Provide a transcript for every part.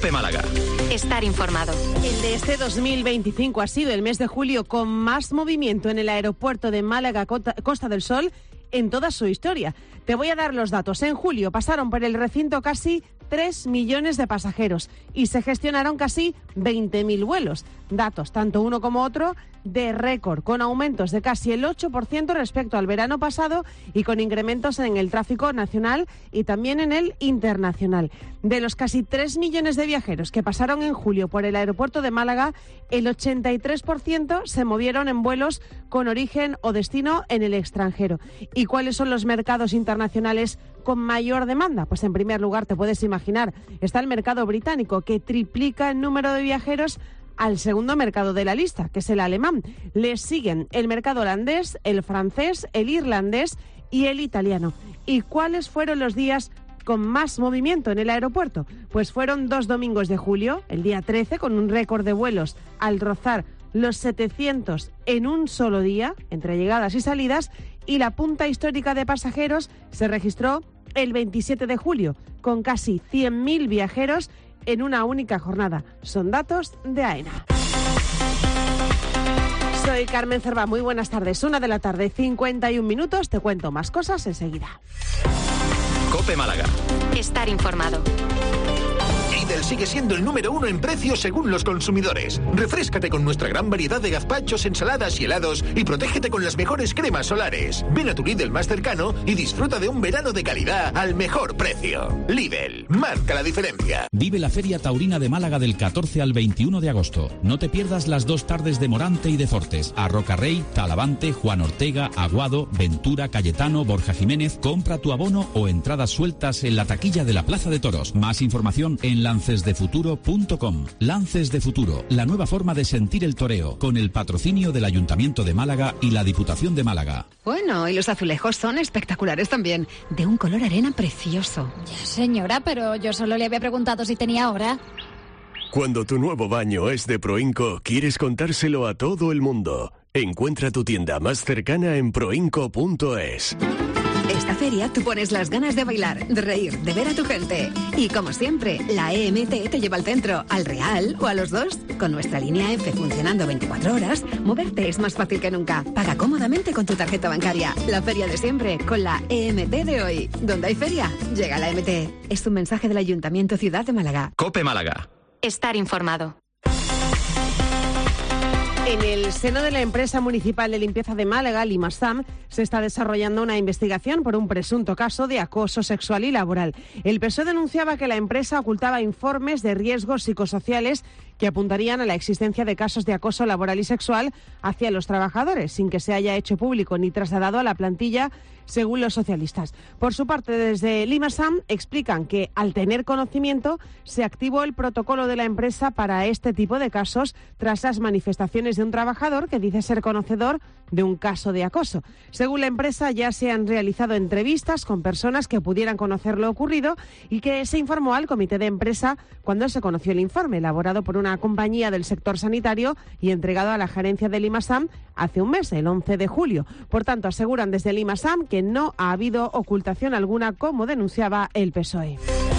COPE Málaga. Estar informado. El de este 2025 ha sido el mes de julio con más movimiento en el aeropuerto de Málaga Costa del Sol en toda su historia. Te voy a dar los datos. En julio pasaron por el recinto casi 3 millones de pasajeros y se gestionaron casi 20.000 vuelos. Datos, tanto uno como otro, de récord, con aumentos de casi el 8% respecto al verano pasado y con incrementos en el tráfico nacional y también en el internacional. De los casi 3 millones de viajeros que pasaron en julio por el aeropuerto de Málaga, el 83% se movieron en vuelos con origen o destino en el extranjero. ¿Y cuáles son los mercados internacionales con mayor demanda? Pues en primer lugar, te puedes imaginar, está el mercado británico, que triplica el número de viajeros al segundo mercado de la lista, que es el alemán. Le siguen el mercado holandés, el francés, el irlandés y el italiano. ¿Y cuáles fueron los días con más movimiento en el aeropuerto? Pues fueron 2 domingos de julio, el día 13, con un récord de vuelos al rozar los 700 en un solo día, entre llegadas y salidas, y la punta histórica de pasajeros se registró el 27 de julio, con casi 100.000 viajeros en una única jornada. Son datos de AENA. Soy Carmen Cerva, muy buenas tardes. 1:51 p.m. Te cuento más cosas enseguida. COPE Málaga. Estar informado. Lidl sigue siendo el número 1 en precios según los consumidores. Refréscate con nuestra gran variedad de gazpachos, ensaladas y helados y protégete con las mejores cremas solares. Ven a tu Lidl más cercano y disfruta de un verano de calidad al mejor precio. Lidl, marca la diferencia. Vive la Feria Taurina de Málaga del 14 al 21 de agosto. No te pierdas las 2 tardes de Morante y de Fortes, a Rocarrey, Talavante, Juan Ortega, Aguado, Ventura, Cayetano, Borja Jiménez. Compra tu abono o entradas sueltas en la taquilla de la Plaza de Toros. Más información en lancesdefuturo.com. Lances de Futuro, la nueva forma de sentir el toreo, con el patrocinio del Ayuntamiento de Málaga y la Diputación de Málaga. Bueno, y los azulejos son espectaculares también, de un color arena precioso. Ya, señora, pero yo solo le había preguntado si tenía hora. Cuando tu nuevo baño es de Proinco, quieres contárselo a todo el mundo. Encuentra tu tienda más cercana en proinco.es. Esta feria tú pones las ganas de bailar, de reír, de ver a tu gente. Y como siempre, la EMT te lleva al centro, al Real o a los dos. Con nuestra línea F funcionando 24 horas, moverte es más fácil que nunca. Paga cómodamente con tu tarjeta bancaria. La feria de siempre con la EMT de hoy. Donde hay feria, llega la EMT. Es un mensaje del Ayuntamiento Ciudad de Málaga. COPE Málaga. Estar informado. En el seno de la empresa municipal de limpieza de Málaga, Limasam, se está desarrollando una investigación por un presunto caso de acoso sexual y laboral. El PSOE denunciaba que la empresa ocultaba informes de riesgos psicosociales que apuntarían a la existencia de casos de acoso laboral y sexual hacia los trabajadores, sin que se haya hecho público ni trasladado a la plantilla, según los socialistas. Por su parte, desde Limasam explican que, al tener conocimiento, se activó el protocolo de la empresa para este tipo de casos tras las manifestaciones de un trabajador que dice ser conocedor de un caso de acoso. Según la empresa, ya se han realizado entrevistas con personas que pudieran conocer lo ocurrido y que se informó al comité de empresa cuando se conoció el informe, elaborado por una compañía del sector sanitario y entregado a la gerencia de Limasam hace un mes, el 11 de julio. Por tanto, aseguran desde Limasam que no ha habido ocultación alguna, como denunciaba el PSOE.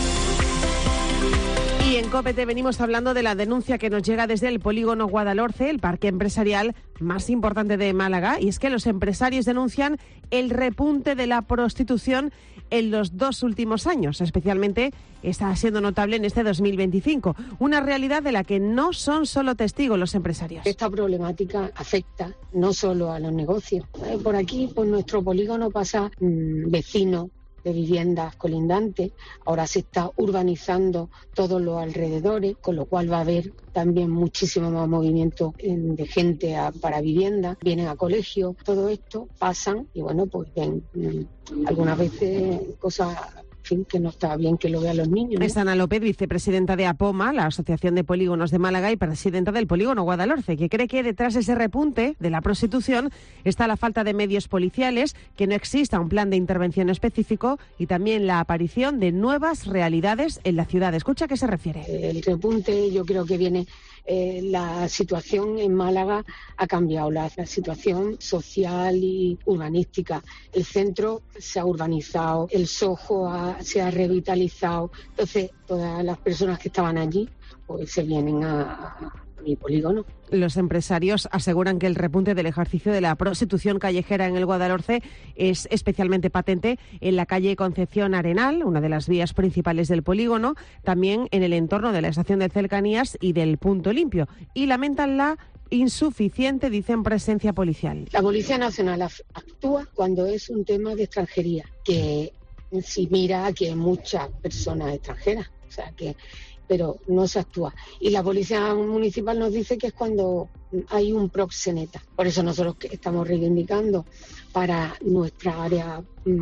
Y en COPE te venimos hablando de la denuncia que nos llega desde el polígono Guadalhorce, el parque empresarial más importante de Málaga, y es que los empresarios denuncian el repunte de la prostitución en los 2 últimos años. Especialmente está siendo notable en este 2025, una realidad de la que no son solo testigos los empresarios. Esta problemática afecta no solo a los negocios. Por aquí, por nuestro polígono pasa vecinos de viviendas colindantes, ahora se está urbanizando todos los alrededores, con lo cual va a haber también muchísimo más movimiento de gente para vivienda, vienen a colegio, todo esto pasan y bueno, pues ven algunas veces cosas que no está bien que lo vean los niños, ¿no? Es Ana López, vicepresidenta de APOMA, la Asociación de Polígonos de Málaga, y presidenta del polígono Guadalhorce, que cree que detrás de ese repunte de la prostitución está la falta de medios policiales, que no exista un plan de intervención específico y también la aparición de nuevas realidades en la ciudad. Escucha a qué se refiere. El repunte yo creo que viene la situación en Málaga ha cambiado, la situación social y urbanística. El centro se ha urbanizado, el Soho se ha revitalizado, entonces todas las personas que estaban allí pues se vienen a mi polígono. Los empresarios aseguran que el repunte del ejercicio de la prostitución callejera en el Guadalhorce es especialmente patente en la calle Concepción Arenal, una de las vías principales del polígono, también en el entorno de la estación de Cercanías y del Punto Limpio, y lamentan la insuficiente, dicen, presencia policial. La Policía Nacional actúa cuando es un tema de extranjería, que si mira que hay muchas personas extranjeras, o sea que pero no se actúa. Y la Policía Municipal nos dice que es cuando hay un proxeneta. Por eso nosotros estamos reivindicando para nuestra área,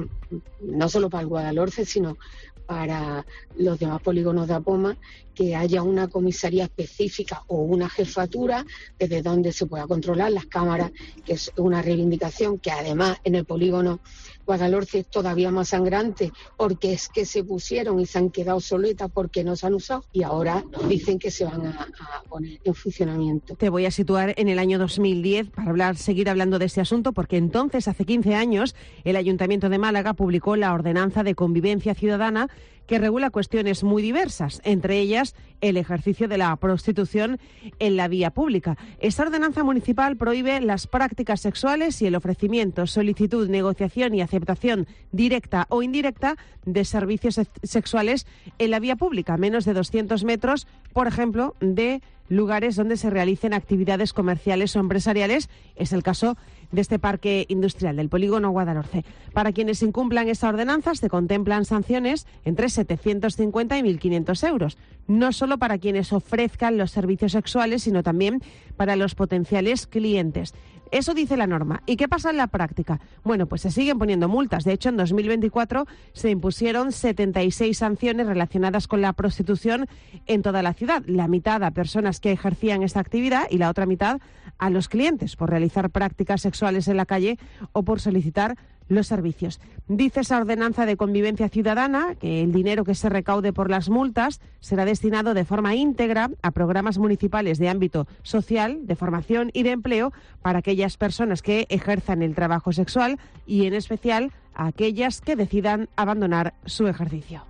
no solo para el Guadalhorce, sino para los demás polígonos de Apoma, que haya una comisaría específica o una jefatura desde donde se pueda controlar las cámaras, que es una reivindicación que además en el polígono Guadalhorce es todavía más sangrante, porque es que se pusieron y se han quedado obsoletas porque no se han usado y ahora dicen que se van a poner en funcionamiento. Te voy a situar en el año 2010 para seguir hablando de este asunto, porque entonces, hace 15 años, el Ayuntamiento de Málaga publicó la Ordenanza de Convivencia Ciudadana, que regula cuestiones muy diversas, entre ellas el ejercicio de la prostitución en la vía pública. Esta ordenanza municipal prohíbe las prácticas sexuales y el ofrecimiento, solicitud, negociación y aceptación directa o indirecta de servicios sexuales en la vía pública, menos de 200 metros, por ejemplo, de lugares donde se realicen actividades comerciales o empresariales. Es el caso de este parque industrial del polígono Guadalhorce. Para quienes incumplan esta ordenanza se contemplan sanciones entre 750 y 1.500 euros. No solo para quienes ofrezcan los servicios sexuales, sino también para los potenciales clientes. Eso dice la norma. ¿Y qué pasa en la práctica? Bueno, pues se siguen poniendo multas. De hecho, en 2024 se impusieron 76 sanciones relacionadas con la prostitución en toda la ciudad. La mitad a personas que ejercían esta actividad y la otra mitad a los clientes por realizar prácticas sexuales en la calle o por solicitar los servicios. Dice esa ordenanza de convivencia ciudadana que el dinero que se recaude por las multas será destinado de forma íntegra a programas municipales de ámbito social, de formación y de empleo para aquellas personas que ejerzan el trabajo sexual y en especial a aquellas que decidan abandonar su ejercicio.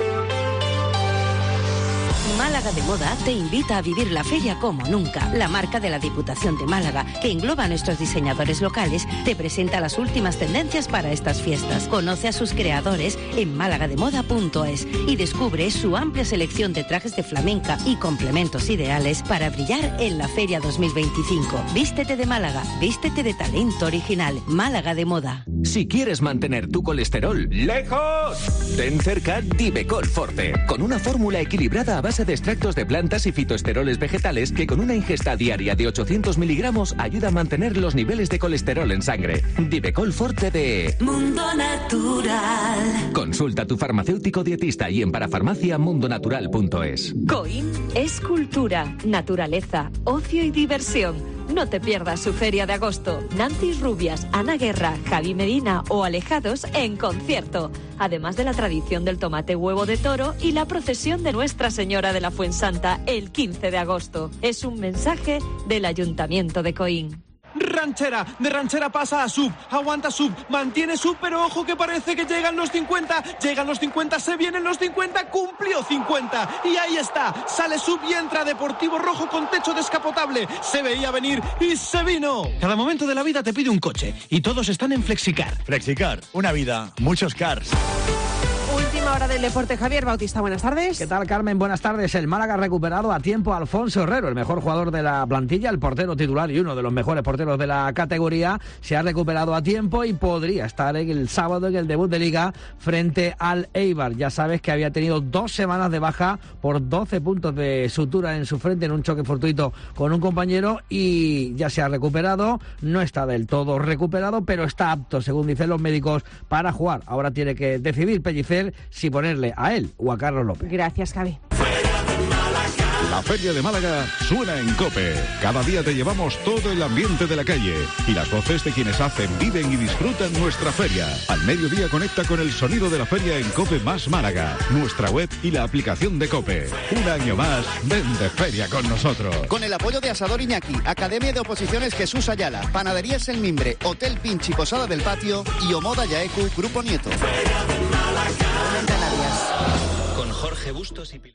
Málaga de Moda te invita a vivir la feria como nunca. La marca de la Diputación de Málaga, que engloba a nuestros diseñadores locales, te presenta las últimas tendencias para estas fiestas. Conoce a sus creadores en malagademoda.es y descubre su amplia selección de trajes de flamenca y complementos ideales para brillar en la Feria 2025. Vístete de Málaga, vístete de talento original. Málaga de Moda. Si quieres mantener tu colesterol lejos, ten cerca Divecol Forte, con una fórmula equilibrada a base de extractos de plantas y fitoesteroles vegetales que con una ingesta diaria de 800 miligramos ayuda a mantener los niveles de colesterol en sangre. Divecol Forte de Mundo Natural. Consulta a tu farmacéutico dietista y en parafarmaciamundonatural.es. Coim es cultura, naturaleza, ocio y diversión. No te pierdas su feria de agosto. Nancy Rubias, Ana Guerra, Javi Medina o Alejados en concierto. Además de la tradición del tomate huevo de toro y la procesión de Nuestra Señora de la Fuensanta el 15 de agosto. Es un mensaje del Ayuntamiento de Coín. Ranchera, de ranchera pasa a sub, aguanta sub, mantiene sub, pero ojo que parece que llegan los 50, se vienen los 50, cumplió 50, y ahí está, sale sub y entra Deportivo Rojo con techo descapotable, se veía venir y se vino. Cada momento de la vida te pide un coche, y todos están en Flexicar. Flexicar, una vida, muchos cars. Última hora del deporte. Javier Bautista, buenas tardes. ¿Qué tal, Carmen? Buenas tardes. El Málaga ha recuperado a tiempo a Alfonso Herrero, el mejor jugador de la plantilla, el portero titular y uno de los mejores porteros de la categoría. Se ha recuperado a tiempo y podría estar el sábado en el debut de Liga frente al Eibar. Ya sabes que había tenido 2 semanas de baja por 12 puntos de sutura en su frente en un choque fortuito con un compañero y ya se ha recuperado. No está del todo recuperado, pero está apto, según dicen los médicos, para jugar. Ahora tiene que decidir Pellicer si ponerle a él o a Carlos López. Gracias, Javi. La Feria de Málaga suena en COPE. Cada día te llevamos todo el ambiente de la calle y las voces de quienes hacen, viven y disfrutan nuestra feria. Al mediodía conecta con el sonido de la feria en COPE más Málaga, nuestra web y la aplicación de COPE. Un año más, ven de feria con nosotros. Con el apoyo de Asador Iñaki, Academia de Oposiciones Jesús Ayala, Panaderías El Mimbre, Hotel Pinchi Posada del Patio y Omoda Yaecu Grupo Nieto. Con Jorge Bustos y